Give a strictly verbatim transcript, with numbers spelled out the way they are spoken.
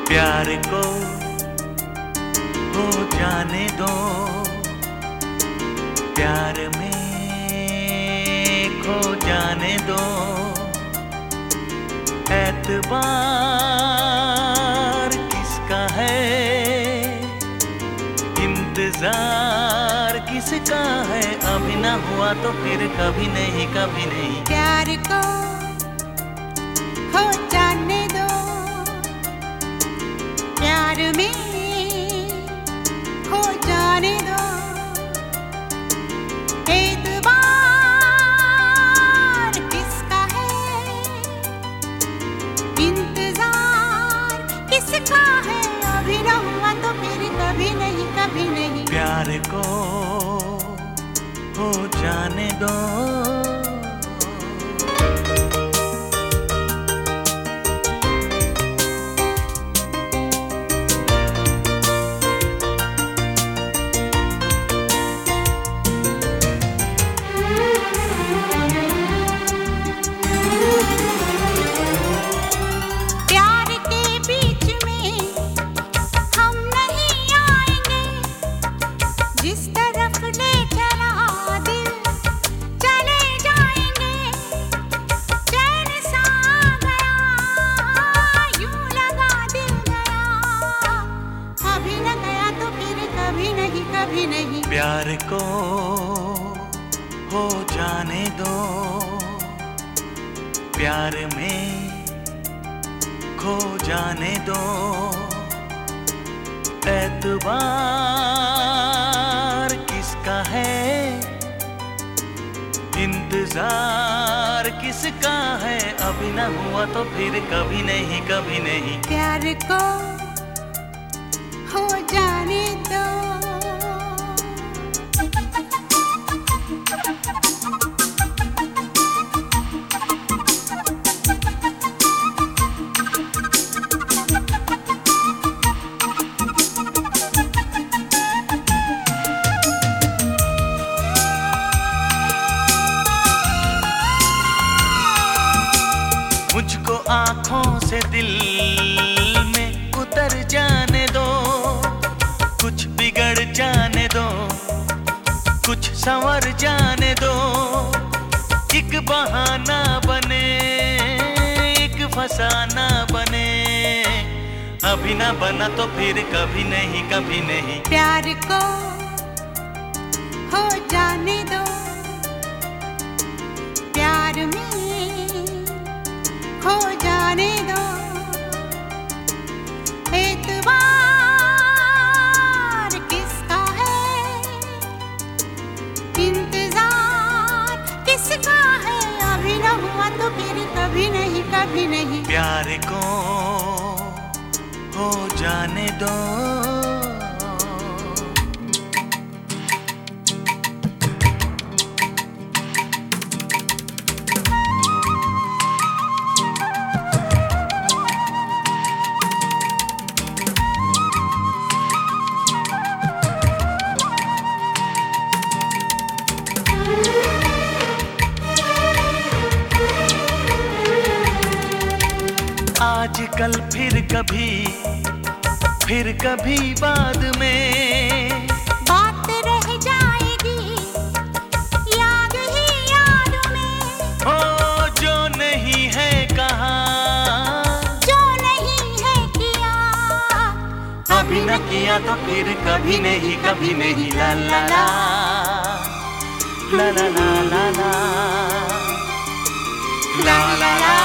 प्यार को हो जाने दो, प्यार में खो जाने दो। एतबार किसका है, इंतजार किसका है। अभी ना हुआ तो फिर कभी नहीं, कभी नहीं। प्यार को हो जाने दो, प्यार में हो जाने दो। एतबार किसका है, इंतजार किसका है। अभी ना हुआ तो फिर कभी नहीं, कभी नहीं। प्यार को हो जाने दो। प्यार को हो जाने दो, प्यार में खो जाने दो। एतबार किसका है, इंतजार किसका है। अभी ना हुआ तो फिर कभी नहीं, कभी नहीं। प्यार को हो जाने दो। मुझको आँखों से दिल में उतर जाने दो, कुछ बिगड़ जाने दो, कुछ संवर जाने दो। एक बहाना बने, एक फसाना बने। अभी ना बना तो फिर कभी नहीं, कभी नहीं। प्यार को हो जाने दो, प्यार में हो जाने दो। एतबार किसका है, इंतजार किसका है। अभी ना हुआ तो फिर कभी नहीं, कभी नहीं। प्यार को हो जाने दो। आज कल फिर कभी, फिर कभी बाद में बात रह जाएगी याद ही याद में। हो जो नहीं है कहा, जो नहीं है किया, अभी न किया तो फिर कभी नहीं, कभी नहीं। ला ला ला ला ला ला ला ला ला ला ला।